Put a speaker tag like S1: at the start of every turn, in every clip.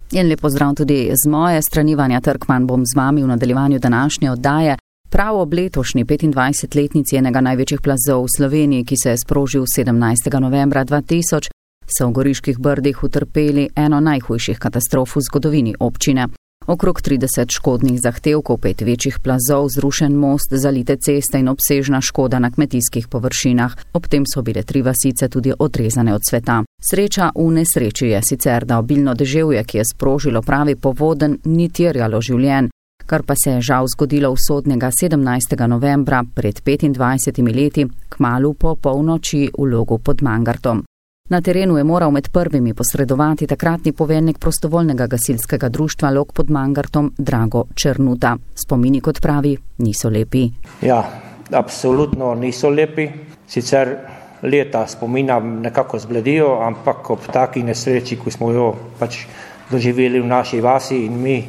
S1: In lep pozdrav tudi z moje strani. Vanja Trkman bom z vami v nadaljevanju današnje oddaje. Prav ob letošnji 25-letnici enega največjih plazov v Sloveniji, ki se je sprožil 17. novembra 2000, so v Goriških Brdih utrpeli eno najhujših katastrof v zgodovini občine. Okrog 30 škodnih zahtevkov, 5 večjih plazov, zrušen most, zalite ceste in obsežna škoda na kmetijskih površinah. Ob tem so bile 3 vasice tudi odrezane od sveta. Sreča v nesreči je sicer, da obilno deževje, ki je sprožilo pravi povodenj, ni terjalo življenj, kar pa se je žal zgodilo usodnega 17. novembra pred 25 leti, kmalu po polnoči v Logu pod Mangartom. Na terenu je moral med prvimi posredovati takratni poveljnik prostovoljnega gasilskega društva Log pod Mangartom Drago Černuta. Spomini, kot pravi, niso lepi.
S2: Ja, absolutno niso lepi. Sicer leta spomina nekako zbledijo, ampak ob taki nesreči, ko smo jo doživeli v naši vasi in mi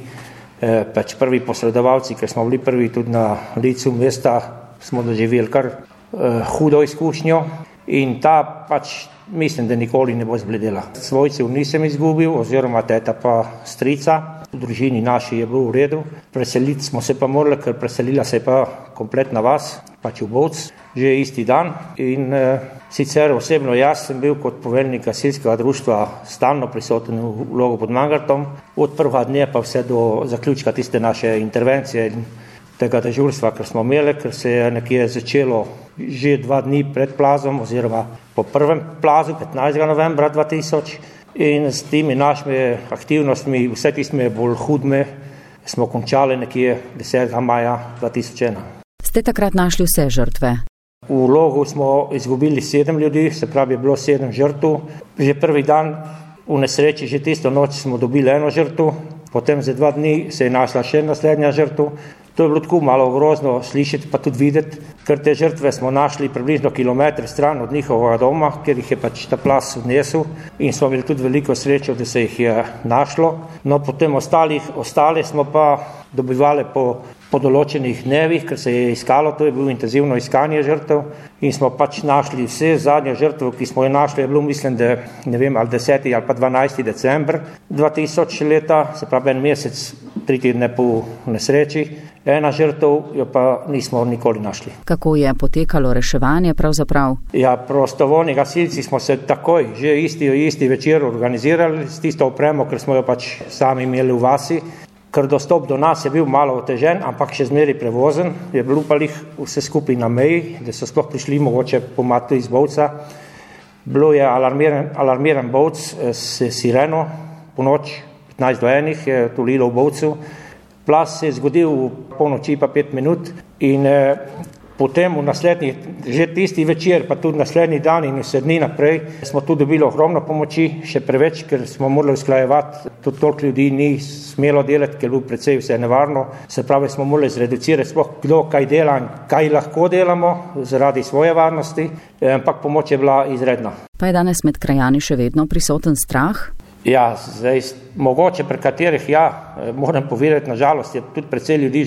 S2: prvi posredovalci, ker smo bili prvi tudi na licu mesta, smo doživeli kar hudo izkušnjo in ta mislim, da nikoli ne bo zbledela. Svojcev nisem izgubil, oziroma teta pa strica. V družini naši je bil v redu. Preseliti smo se pa morali, ker preselila se je pa kompletna vas, v Bovc, že isti dan. In sicer osebno jaz sem bil kot poveljnik gasilskega društva stalno prisoten v Logu pod Mangartom, od prvega dne pa vse do zaključka tiste naše intervencije in tega dežurstva, ker smo imeli, ker se je nekje začelo že 2 dni pred plazom oziroma po prvem plazu 15. novembra 2000 in s temi našimi aktivnostmi, vse tistimi bolj hudme, smo končali nekje 10. maja 2001.
S1: Ste takrat našli vse žrtve?
S2: V Logu smo izgubili 7 ljudi, se pravi, je bilo 7 žrtev. Že prvi dan v nesreči, že tisto noč smo dobili 1 žrtev, potem za 2 dni se je našla še naslednja žrtev. To je bilo tako malo grozno slišati, pa tudi videti, ker te žrtve smo našli približno kilometre stran od njihovega doma, ker jih je ta plaz odnesel in smo imeli tudi veliko srečo, da se jih je našlo. No, potem ostale smo pa dobivali po določenih dnevih, ker se je iskalo, to je bilo intenzivno iskanje žrtev in smo našli vse. Zadnje žrtve, ki smo jo našli, je bilo, mislim, da ne vem, ali 10. ali pa 12. december 2000 leta, se pravi en mesec, 3 tedne po nesreči. 1 žrtev jo pa nismo nikoli našli.
S1: Kako je potekalo reševanje pravzaprav?
S2: Ja, prostovoljni gasilci smo se takoj, že isti večer organizirali s tisto opremo, ker smo jo sami imeli v vasi. Ker dostop do nas je bil malo otežen, ampak še zmeri prevozen, je bilo pa vse skupaj na meji, da so sploh prišli mogoče pomati iz Bovca. Bilo je alarmiran Bovc s sireno, po noč 15 do 1 je tulilo v Bovcu. Plaz se je zgodil v polnoči pa 5 minut in potem v naslednji, že tisti večer, pa tudi naslednji dan in vse dni naprej, smo tu dobili ogromno pomoči, še preveč, ker smo morali usklajevati, tudi toliko ljudi ni smelo delati, ker je bilo precej vse nevarno. Se pravi, smo morali zreducirati sploh kdo kaj dela in kaj lahko delamo zaradi svoje varnosti, ampak pomoč je bila izredna.
S1: Pa je danes med krajani še vedno prisoten strah?
S2: Ja, zdaj, mogoče pri katerih moram povedati, nažalost je tudi precej ljudi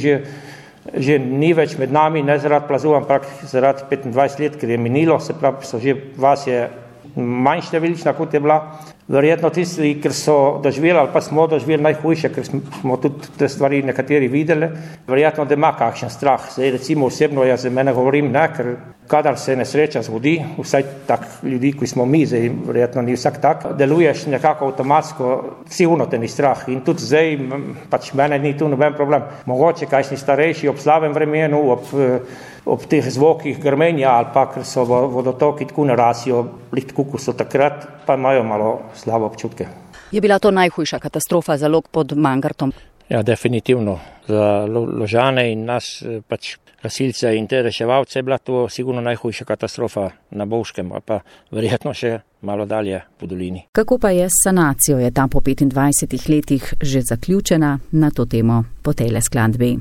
S2: že ni več med nami, ne zaradi plazu, ampak zaradi 25 let, ker je minilo, se pravi, vas je manj številčna, kot je bila. Verjetno tisti, ker so doživeli ali pa smo doživeli najhujše, ker smo tudi te stvari nekateri videli, verjetno, da ima kakšen strah. Zdaj, recimo osebno, jaz za mene govorim, ker kadar se nesreča zgodi, vsaj tak ljudi, ki smo mi, zdaj verjetno ni vsak tak, deluješ nekako avtomatsko, sigurno te ni strah in tudi zdaj, mene ni tu noben problem. Mogoče kakšni starejši ob slabem vremenu, ob teh zvokih grmenja ali pa, ker so vodotoki tako narasijo, tako kot so takrat, pa imajo malo slabo občutke.
S1: Je bila to najhujša katastrofa za Log pod Mangartom?
S2: Ja, definitivno. Za Ložane in nas, gasilce in te reševalce, je bila to sigurno najhujša katastrofa na Bovškem, pa verjetno še malo dalje po dolini.
S1: Kako pa je s sanacijo? Je ta po 25 letih že zaključena? Na to temo po tejle skladbi.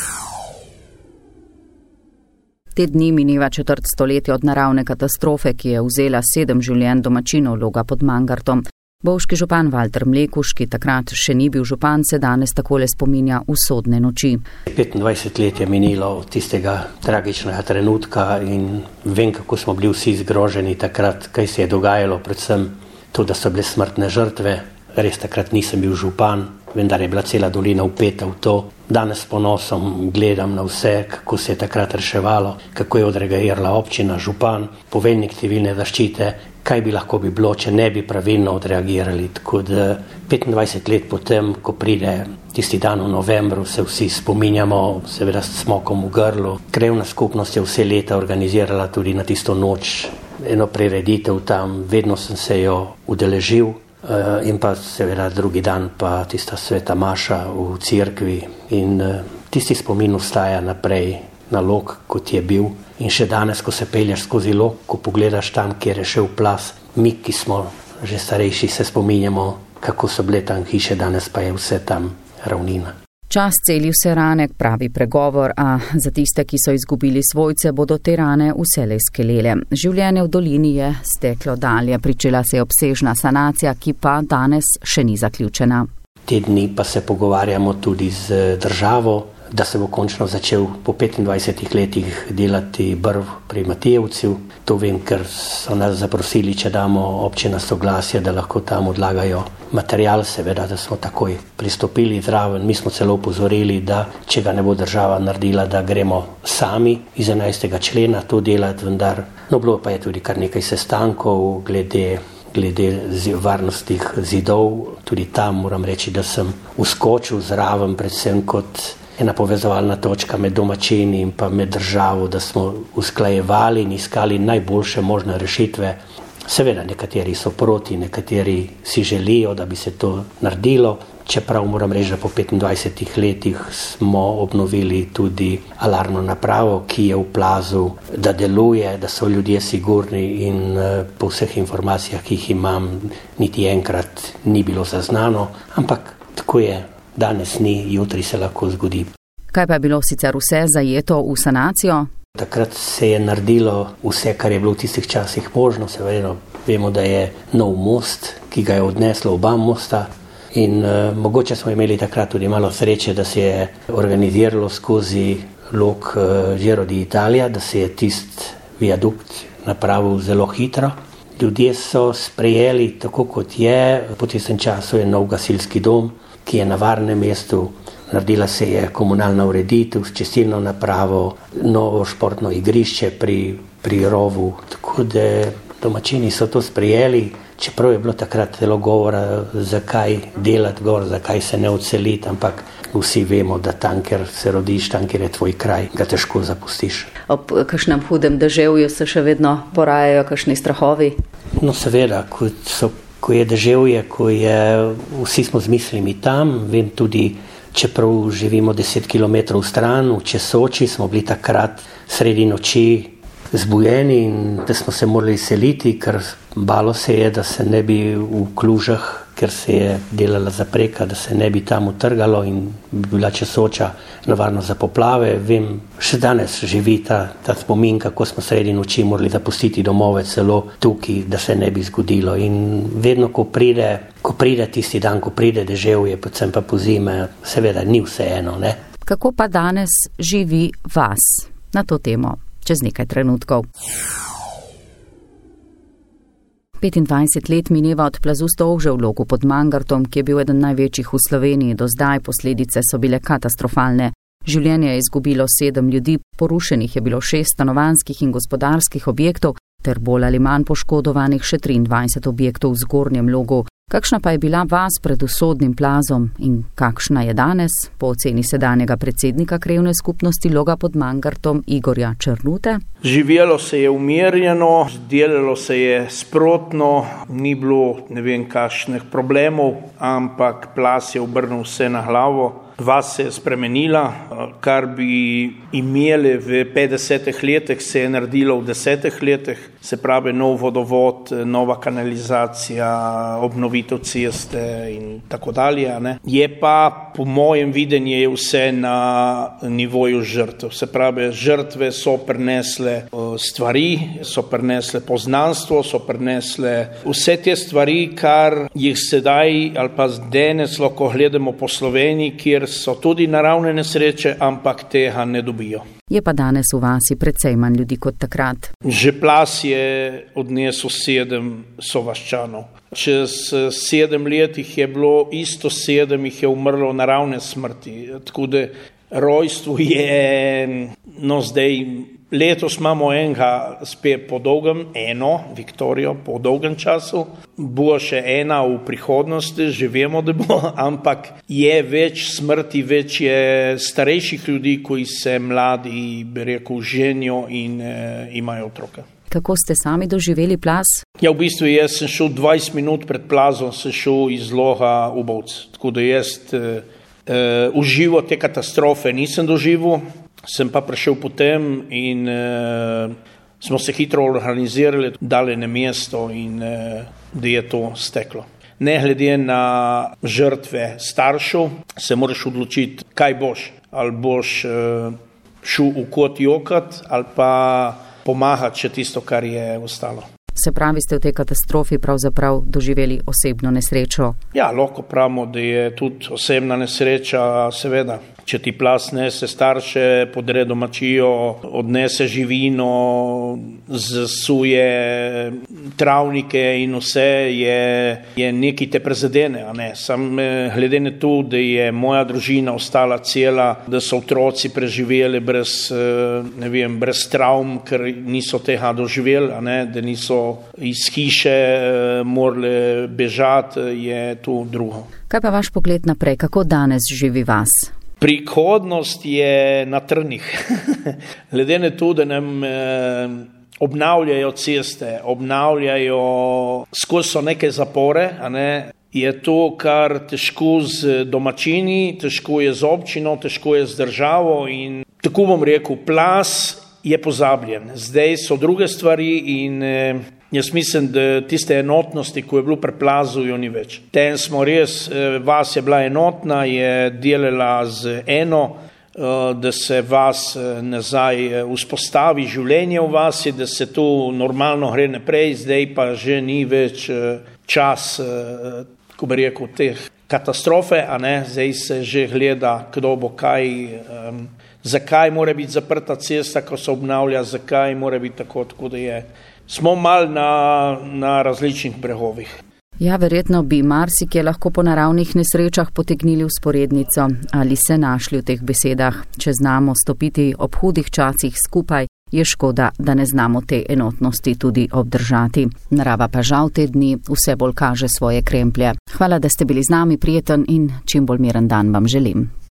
S1: Te dni mineva 4. stoletje od naravne katastrofe, ki je vzela 7 življenj domačinov Loga pod Mangartom. Bovški župan Valter Mlekuž, ki takrat še ni bil župan, se danes takole spominja usodne noči.
S3: 25 let je minilo od tistega tragičnega trenutka in vem, kako smo bili vsi zgroženi takrat, kaj se je dogajalo, predvsem to, da so bile smrtne žrtve. res takrat nisem bil župan, vendar je bila cela dolina vpeta v to. Danes s ponosom gledam na vse, kako se je takrat reševalo, kako je odreagirala občina, župan, poveljnik civilne zaščite, kaj bi lahko bilo, če ne bi pravilno odreagirali. Tako da 25 let potem, ko pride tisti dan v novembru, se vsi spominjamo, seveda s smokom v grlu. Krajevna skupnost je vse leta organizirala tudi na tisto noč eno prireditev tam, vedno sem se jo udeležil. In pa seveda drugi dan pa tista sveta maša v cerkvi in tisti spomin ostaja naprej na Log, kot je bil. In še danes, ko se pelješ skozi Log, ko pogledaš tam, kjer je šel plaz, mi, ki smo že starejši, se spominjamo, kako so bile tam hiše, danes pa je vse tam ravnina.
S1: Čas celi vse rane, pravi pregovor, a za tiste, ki so izgubili svojce, bodo te rane vselej skelele. Življenje v dolini je steklo dalje, pričela se je obsežna sanacija, ki pa danes še ni zaključena.
S3: Te dni pa se pogovarjamo tudi z državo, da se bo končno začel po 25 letih delati brv pri Matejevcu. To vem, ker so nas zaprosili, če damo občina soglasje, da lahko tam odlagajo material, seveda, da smo takoj pristopili zraven. Mi smo celo upozorili, da če ga ne bo država naredila, da gremo sami iz 11. člena to delati, vendar bilo pa je tudi kar nekaj sestankov glede varnostnih zidov. Tudi tam moram reči, da sem uskočil zraven, predvsem kot ena povezovalna točka med domačini in pa med državo, da smo usklajevali in iskali najboljše možne rešitve. Seveda, nekateri so proti, nekateri si želijo, da bi se to naredilo, čeprav moram reči, da po 25 letih smo obnovili tudi alarmno napravo, ki je v plazu, da deluje, da so ljudje sigurni in po vseh informacijah, ki jih imam, niti enkrat ni bilo zaznano, ampak tako je. Danes ni, jutri se lahko zgodi.
S1: Kaj pa je bilo sicer vse zajeto v sanacijo?
S3: Takrat se je naredilo vse, kar je bilo v tistih časih možno. Seveda vemo, da je nov most, ki ga je odneslo oba mosta in mogoče smo imeli takrat tudi malo sreče, da se je organiziralo skozi Log Giro d'Italia, da se je tist viadukt napravil zelo hitro. Ljudje so sprejeli tako, kot je. Po tistem času je nov gasilski dom, ki je na varnem mestu, naredila se je komunalna ureditev s čistilno napravo, novo športno igrišče pri rovu, tako da domačini so to sprejeli, čeprav je bilo takrat zelo govora, zakaj delati gor, zakaj se ne odseliti, ampak vsi vemo, da tam, kjer se rodiš, tam, kjer je tvoj kraj, ga težko zapustiš.
S1: Ob kakšnem hudem deževju se še vedno porajajo kakšni strahovi?
S3: No seveda, ko je deževje, vsi smo z mislimi tam, vem tudi, čeprav živimo 10 km stran, v Česoči smo bili takrat sredi noči zbujeni in da smo se morali seliti, ker balo se je, da se ne bi v Klužah, ker se je delala zapreka, da se ne bi tam utrgalo in bi bila Česoča nevarno za poplave. Vem, še danes živi ta spomin, kako smo sredi noči morali zapustiti domove celo tukaj, da se ne bi zgodilo. In vedno, ko pride tisti dan, ko pride deževje, predvsem pa pozime, seveda ni vseeno, ne?
S1: Kako pa danes živi vas? Na to temo čez nekaj trenutkov. 25 let mineva od plazu Stolže v Logu pod Mangartom, ki je bil eden največjih v Sloveniji do zdaj. Posledice so bile katastrofalne. Življenje je izgubilo 7 ljudi, porušenih je bilo 6 stanovanjskih in gospodarskih objektov, ter bolj ali manj poškodovanih še 23 objektov v Zgornjem Logu. Kakšna pa je bila vas pred usodnim plazom in kakšna je danes, po oceni sedanjega predsednika krajevne skupnosti Loga pod Mangartom Igorja Črnute?
S4: Živelo se je umirjeno, delalo se je sprotno, ni bilo ne vem kakšnih problemov, ampak plaz je obrnil vse na glavo. Vas se je spremenila, kar bi imeli v 50 letih, se je naredilo v 10 letih, se pravi nov vodovod, nova kanalizacija, obnovitev ceste in tako dalje. Ne? Je pa po mojem videnju je vse na nivoju žrtev, se pravi žrtve so prinesle stvari, so prinesle poznanstvo, so prinesle vse te stvari, kar jih sedaj ali pa danes lahko gledamo po Sloveniji, kjer so tudi naravne nesreče, ampak tega ne dobijo.
S1: Je pa danes v vasi precej manj ljudi kot takrat.
S4: Že plaz je odnesel 7 sovaščanov. čez 7 let jih je bilo, isto 7 jih je umrlo naravne smrti. Tako da rojstvo je, zdaj letos imamo enega spet po dolgem, Viktorijo po dolgem času, bo še ena v prihodnosti, že vemo, da bo, ampak je več smrti, več je starejših ljudi, koji se mladi, bi rekel, ženijo in imajo otroka.
S1: Kako ste sami doživeli plaz?
S4: Ja, v bistvu jaz sem šel 20 minut pred plazom, sem šel iz Loga v Bovc, tako da jaz uživo te katastrofe nisem doživel. Sem pa prišel potem in smo se hitro organizirali, dali na mesto in da je to steklo. Ne glede na žrtve staršev, se moraš odločiti, kaj boš. Ali boš šel v kot jokat ali pa pomagati še tisto, kar je ostalo.
S1: Se pravi, ste v tej katastrofi pravzaprav doživeli osebno nesrečo? Ja,
S4: lahko pravimo, da je tudi osebna nesreča, seveda. Če ti plaz nese starše, podre domačijo, odnese živino, zasuje travnike in vse, je nekaj te prezadene. Sam glede na to, da je moja družina ostala cela, da so otroci preživeli brez travm, ker niso tega doživeli, da niso iz hiše morali bežati, je to drugo.
S1: Kaj pa vaš pogled naprej, kako danes živi vas?
S4: Prihodnost je na trnih. Glede na to, da nam obnavljajo ceste, skozi so neke zapore, je to kar težko z domačini, težko je z občino, težko je z državo in tako bom rekel, plaz je pozabljen. Zdaj so druge stvari in jaz mislim, da tiste enotnosti, ko je bilo pri plazu, jo ni več. Ten smo res, vas je bila enotna, je delala z eno, da se vas nazaj vzpostavi življenje v vasi, da se to normalno gre naprej, zdaj pa že ni več čas, ko bi rekel, teh katastrofe, zdaj se že gleda, kdo bo kaj, zakaj mora biti zaprta cesta, ko se obnavlja, zakaj mora biti tako da je. Smo mal na različnih bregovih.
S1: Ja, verjetno bi marsikje lahko po naravnih nesrečah potegnili vzporednico ali se našli v teh besedah. Če znamo stopiti ob hudih časih skupaj, je škoda, da ne znamo te enotnosti tudi obdržati. Narava pa žal te dni vse bolj kaže svoje kremplje. Hvala, da ste bili z nami, prijeten in čim bolj miren dan vam želim.